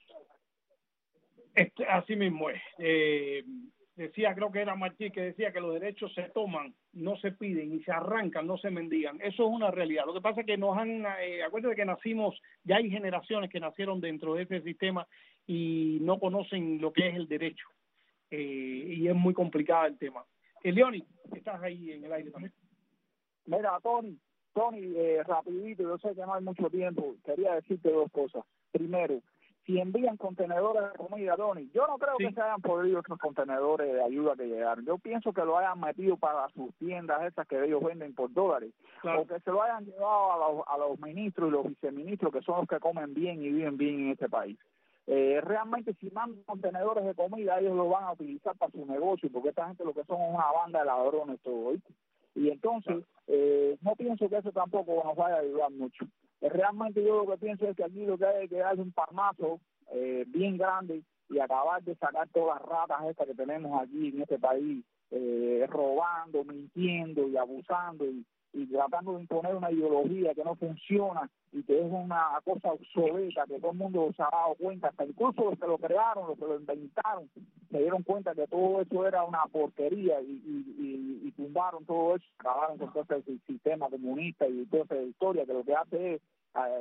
Así mismo es. Decía, creo que era Martí, que decía que los derechos se toman, no se piden, y se arrancan, no se mendigan. Eso es una realidad. Lo que pasa es que nos han, acuérdate que nacimos, ya hay generaciones que nacieron dentro de ese sistema y no conocen lo que es el derecho. Y es muy complicado el tema. Leoni, estás ahí en el aire también. Mira, Tony, Tony, rapidito, yo sé que no hay mucho tiempo, quería decirte dos cosas. Primero, si envían contenedores de comida, Tony, yo no creo que se hayan podido esos contenedores de ayuda que llegaron. Yo pienso que lo hayan metido para sus tiendas esas que ellos venden por dólares, o que se lo hayan llevado a los ministros y los viceministros, que son los que comen bien y viven bien en este país. Realmente, si mandan contenedores de comida, ellos lo van a utilizar para su negocio, porque esta gente lo que son es una banda de ladrones todo, ¿viste? Y entonces, no pienso que eso tampoco nos vaya a ayudar mucho. Realmente yo lo que pienso es que aquí lo que hay que darle un palmazo bien grande y acabar de sacar todas las ratas estas que tenemos aquí en este país, robando, mintiendo y abusando y tratando de imponer una ideología que no funciona y que es una cosa obsoleta, que todo el mundo se ha dado cuenta, hasta incluso los que lo crearon, los que lo inventaron, se dieron cuenta que todo eso era una porquería y tumbaron todo eso, acabaron con todo ese sistema comunista y toda esa historia que lo que hace es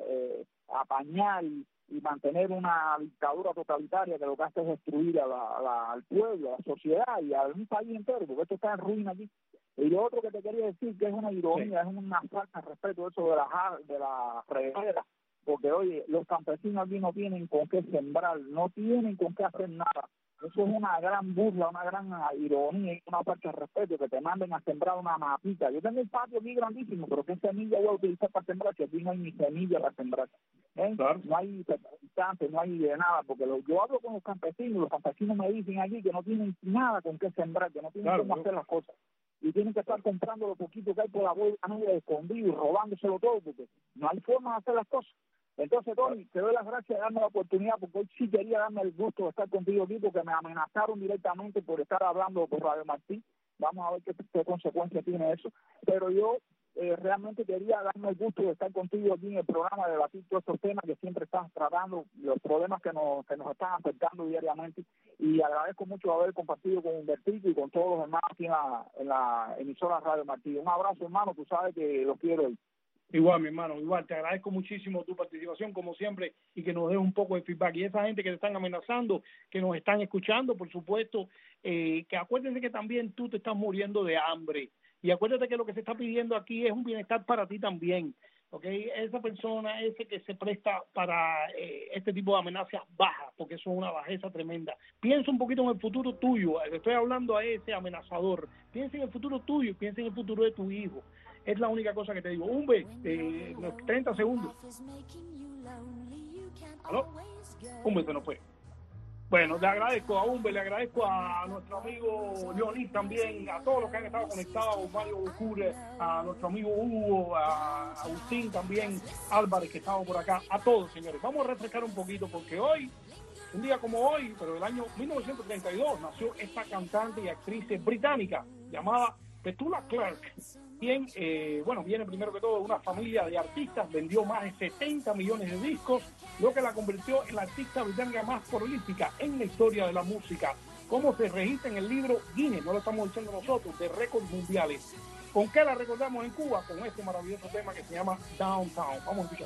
apañar y mantener una dictadura totalitaria que lo que hace es destruir al pueblo, a la sociedad y a un país entero, porque esto está en ruina aquí. Y lo otro que te quería decir, que es una ironía, es una falta de respeto eso de la reguera, porque oye, los campesinos aquí no tienen con qué sembrar, no tienen con qué hacer nada. Eso es una gran burla, una gran ironía y una falta de respeto, que te manden a sembrar una matita. Yo tengo un patio aquí grandísimo, pero ¿qué semilla voy a utilizar para sembrar? Que aquí no hay ni semilla para sembrar. Claro. No hay fertilizantes, no hay de nada, porque yo hablo con los campesinos me dicen allí que no tienen nada con qué sembrar, que no tienen cómo hacer las cosas. Y tienen que estar comprando lo poquito que hay por la bolsa escondido y robándoselo todo, porque no hay forma de hacer las cosas. Entonces, Tony, te doy las gracias de darme la oportunidad, porque hoy sí quería darme el gusto de estar contigo aquí, porque me amenazaron directamente por estar hablando por Radio Martí. Vamos a ver qué consecuencias tiene eso. Pero yo realmente quería darme el gusto de estar contigo aquí en el programa, de debatir todos estos temas que siempre estás tratando, los problemas que nos están afectando diariamente. Y agradezco mucho haber compartido con Humbertito y con todos los hermanos aquí en la emisora Radio Martí. Un abrazo, hermano, tú sabes que los quiero hoy. Igual, mi hermano, igual, te agradezco muchísimo tu participación, como siempre, y que nos des un poco de feedback. Y esa gente que te están amenazando, que nos están escuchando, por supuesto, que acuérdense que también tú te estás muriendo de hambre. Y acuérdate que lo que se está pidiendo aquí es un bienestar para ti también. ¿Okay? Esa persona, ese que se presta para este tipo de amenazas baja, porque eso es una bajeza tremenda. Piensa un poquito en el futuro tuyo. Le estoy hablando a ese amenazador. Piensa en el futuro tuyo, piensa en el futuro de tu hijo. Es la única cosa que te digo. 30 segundos. ¿Aló? Se nos fue. Bueno, le agradezco a Humber, le agradezco a nuestro amigo Leonid también, a todos los que han estado conectados, Mario Bucure, a nuestro amigo Hugo, a Agustín también, Álvarez, que estaba por acá, a todos, señores. Vamos a refrescar un poquito, porque hoy, un día como hoy, pero del año 1932, nació esta cantante y actriz británica llamada Petula Clark, quien, viene primero que todo de una familia de artistas, vendió más de 70 millones de discos, lo que la convirtió en la artista británica más prolífica en la historia de la música, como se registra en el libro Guinness, no lo estamos diciendo nosotros, de récords mundiales. ¿Con qué la recordamos en Cuba? Con este maravilloso tema que se llama Downtown. Vamos a escuchar.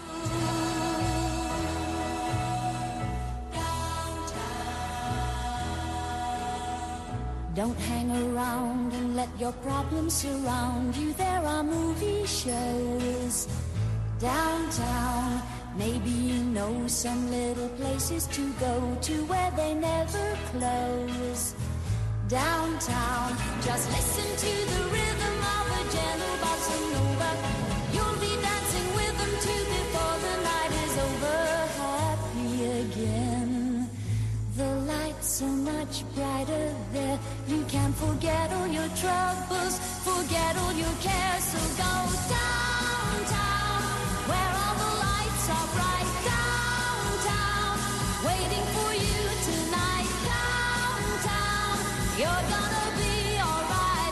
Don't hang around and let your problems surround you. There are movie shows downtown. Maybe you know some little places to go to where they never close. Downtown, just listen to the rhythm of a gentle bossa nova. You'll be dancing with them too before the night is over. Happy again. The lights so much brighter there. You can forget all your troubles, forget all your cares. So go downtown, where all the lights are bright. Downtown, waiting for you tonight. Downtown, you're gonna be alright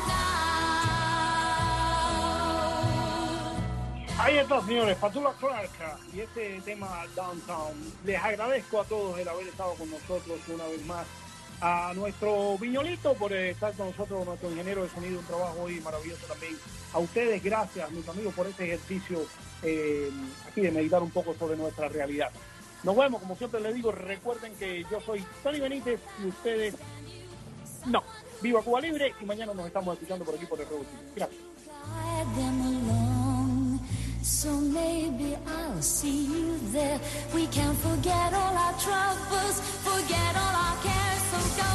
now. Ahí está, señores, Petula Clark y este tema Downtown. Les agradezco a todos el haber estado con nosotros una vez más. A nuestro Viñolito por estar con nosotros, nuestro ingeniero de sonido, un trabajo hoy maravilloso también. A ustedes, gracias, mis amigos, por este ejercicio aquí de meditar un poco sobre nuestra realidad. Nos vemos, como siempre les digo, recuerden que yo soy Tony Benítez y ustedes no. Viva Cuba Libre y mañana nos estamos escuchando por aquí por el Rebotino. Gracias. maybe I'll see you there. We can forget all our troubles, forget all our cares, so